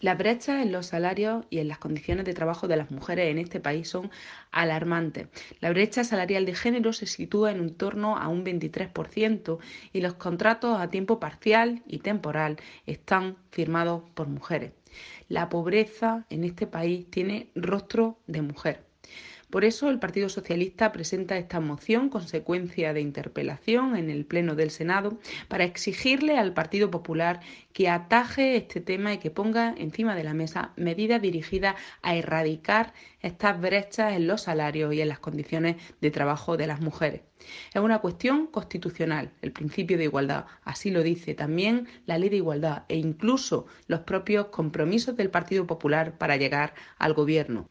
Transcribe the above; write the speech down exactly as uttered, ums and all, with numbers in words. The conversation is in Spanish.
Las brechas en los salarios y en las condiciones de trabajo de las mujeres en este país son alarmantes. La brecha salarial de género se sitúa en un torno a un veintitrés por ciento y los contratos a tiempo parcial y temporal están firmados por mujeres. La pobreza en este país tiene rostro de mujer. Por eso el Partido Socialista presenta esta moción, consecuencia de interpelación en el Pleno del Senado, para exigirle al Partido Popular que ataje este tema y que ponga encima de la mesa medidas dirigidas a erradicar estas brechas en los salarios y en las condiciones de trabajo de las mujeres. Es una cuestión constitucional, el principio de igualdad, así lo dice también la Ley de Igualdad e incluso los propios compromisos del Partido Popular para llegar al gobierno.